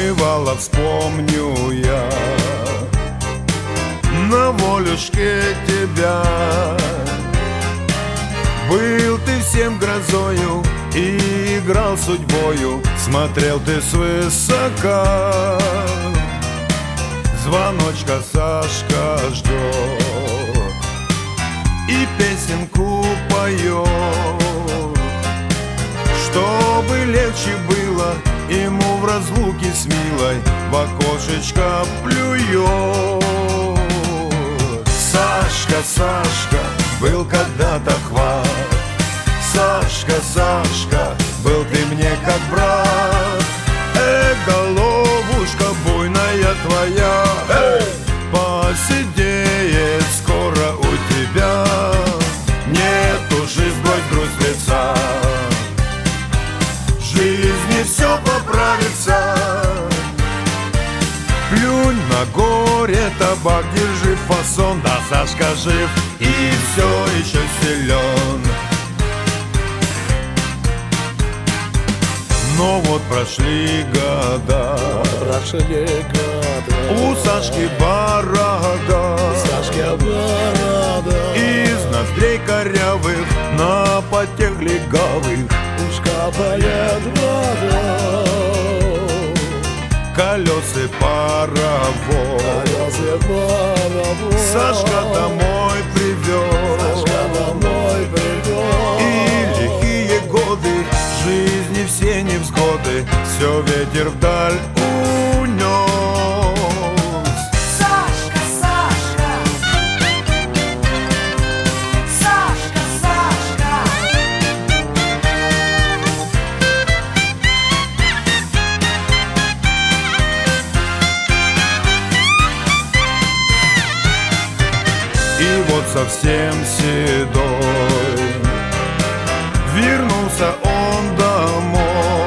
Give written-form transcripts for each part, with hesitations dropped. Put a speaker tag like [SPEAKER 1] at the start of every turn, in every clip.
[SPEAKER 1] бывало, вспомню я на волюшке тебя. Был ты всем грозою и играл судьбою, смотрел ты свысока. Звоночка Сашка ждет и песенку поет, чтобы легче было ему в разлуке с милой, в окошечко плюет. Сашка, Сашка, был когда-то хват. Сашка, Сашка, был ты мне как брат. Головушка буйная твоя, посидеет скоро у тебя. Нету жизнь, грусть лица, в жизни все поправится. Плюнь на горе, табак, держи фасон. Да, Сашка жив и все еще силен. Но вот прошли года, у Сашки борода, из ноздрей корявых на потех легавых
[SPEAKER 2] уж капает вода.
[SPEAKER 1] Колеса паровоз, Сашка домой привез. И лихие годы жизни, все невзгоды, все ветер вдаль унес.
[SPEAKER 3] Сашка, Сашка, Сашка, Сашка.
[SPEAKER 1] И вот совсем седой вернулся он домой.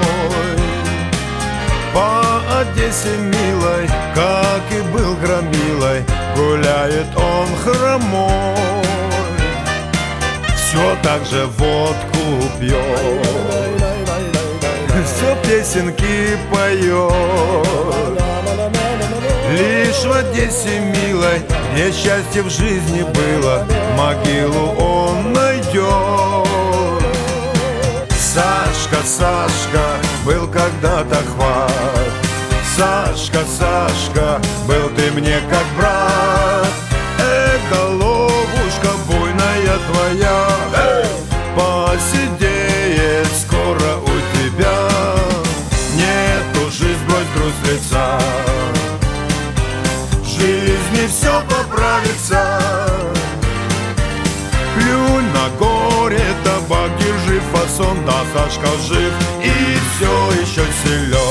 [SPEAKER 1] По Одессе милой, как и был громилой, гуляет он хромой. Все так же водку пьет, все песенки поет. Лишь в Одессе милой, где счастье в жизни было, могилу он найдет. Сашка, Сашка, был когда-то хват. Сашка, Сашка, был ты мне как брат. Головушка буйная твоя, посидеет скоро у тебя. Нету жизнь, брось грусть лица, в жизни все поправится. Плюнь на горе, табак, держи фасон. Да, Сашка жив и все еще силен.